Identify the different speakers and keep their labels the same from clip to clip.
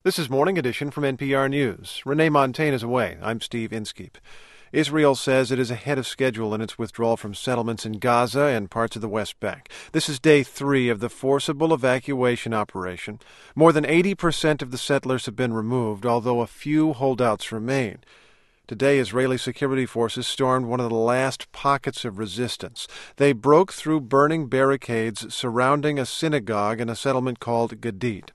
Speaker 1: This is Morning Edition from NPR News. Renee Montagne is away. I'm Steve Inskeep. Israel says it is ahead of schedule in its withdrawal from settlements in Gaza and parts of the West Bank. This is day 3 of the forcible evacuation operation. More than 80% of the settlers have been removed, although a few holdouts remain. Today, Israeli security forces stormed one of the last pockets of resistance. They broke through burning barricades surrounding a synagogue in a settlement called Gadid.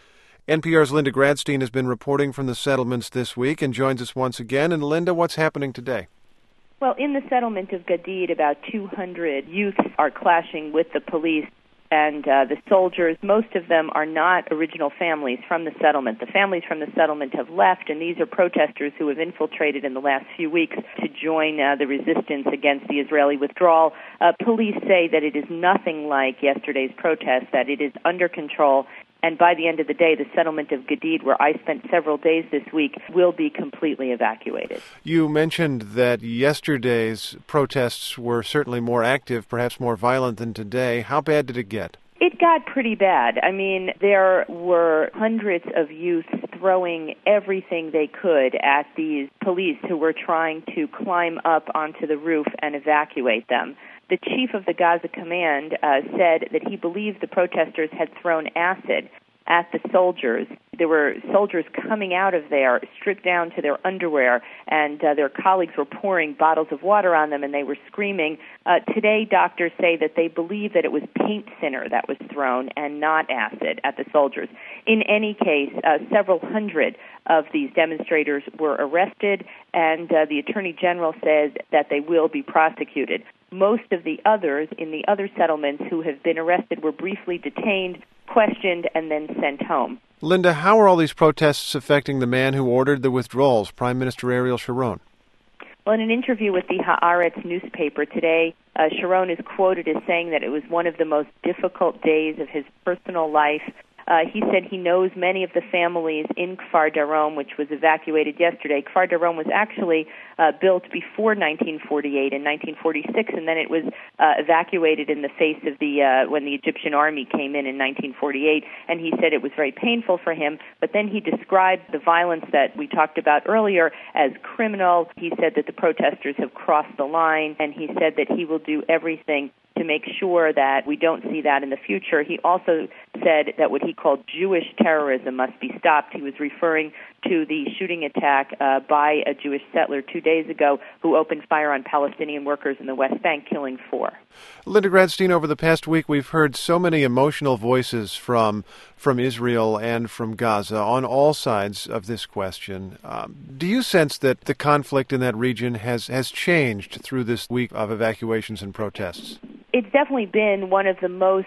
Speaker 1: NPR's Linda Gradstein has been reporting from the settlements this week and joins us once again. And Linda, what's happening today?
Speaker 2: Well, in the settlement of Gadid, about 200 youths are clashing with the police and the soldiers. Most of them are not original families from the settlement. The families from the settlement have left, and these are protesters who have infiltrated in the last few weeks to join the resistance against the Israeli withdrawal. Police say that it is nothing like yesterday's protest, that it is under control. And by the end of the day, the settlement of Gadid, where I spent several days this week, will be completely evacuated.
Speaker 1: You mentioned that yesterday's protests were certainly more active, perhaps more violent than today. How bad did it get?
Speaker 2: It got pretty bad. I mean, there were hundreds of youths throwing everything they could at these police who were trying to climb up onto the roof and evacuate them. The chief of the Gaza command said that he believed the protesters had thrown acid at the soldiers. There were soldiers coming out of there, stripped down to their underwear, and their colleagues were pouring bottles of water on them, and they were screaming. Today, doctors say that they believe that it was paint thinner that was thrown and not acid at the soldiers. In any case, several hundred of these demonstrators were arrested, and the Attorney General says that they will be prosecuted. Most of the others in the other settlements who have been arrested were briefly detained, questioned, and then sent home.
Speaker 1: Linda, how are all these protests affecting the man who ordered the withdrawals, Prime Minister Ariel Sharon?
Speaker 2: Well, in an interview with the Haaretz newspaper today, Sharon is quoted as saying that it was one of the most difficult days of his personal life. He said he knows many of the families in Kfar Darom, which was evacuated yesterday. Kfar Darom was actually built before 1948 and 1946, and then it was evacuated in the face of when the Egyptian army came in 1948. And he said it was very painful for him. But then he described the violence that we talked about earlier as criminal. He said that the protesters have crossed the line, and he said that he will do everything to make sure that we don't see that in the future. He also said that what he called Jewish terrorism must be stopped. He was referring to the shooting attack by a Jewish settler 2 days ago who opened fire on Palestinian workers in the West Bank, killing 4.
Speaker 1: Linda Gradstein, over the past week, we've heard so many emotional voices from Israel and from Gaza on all sides of this question. Do you sense that the conflict in that region has changed through this week of evacuations and protests?
Speaker 2: It's definitely been one of the most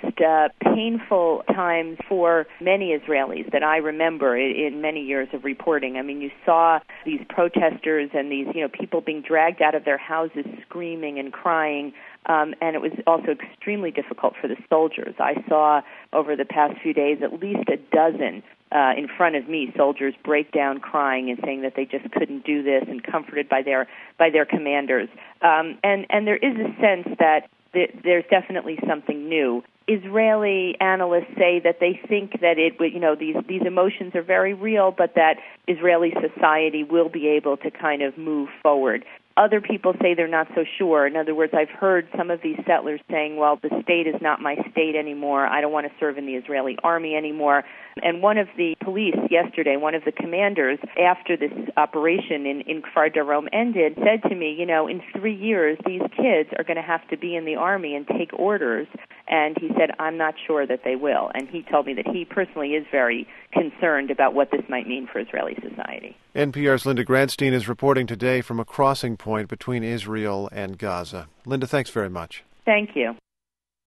Speaker 2: painful times for many Israelis that I remember in many years of reporting. I mean, you saw these protesters and these, people being dragged out of their houses screaming and crying, and it was also extremely difficult for the soldiers. I saw over the past few days at least a dozen in front of me, soldiers break down crying and saying that they just couldn't do this, and comforted by their commanders. And there is a sense that there's definitely something new. Israeli analysts say that they think that these emotions are very real, but that Israeli society will be able to kind of move forward. Other people say they're not so sure. In other words, I've heard some of these settlers saying, well, the state is not my state anymore. I don't want to serve in the Israeli army anymore. And one of the police yesterday, one of the commanders, after this operation in Kfar Darom ended, said to me, in 3 years, these kids are going to have to be in the army and take orders. And he said, I'm not sure that they will. And he told me that he personally is very concerned about what this might mean for Israeli society.
Speaker 1: NPR's Linda Gradstein is reporting today from a crossing point between Israel and Gaza. Linda, thanks very much.
Speaker 2: Thank you.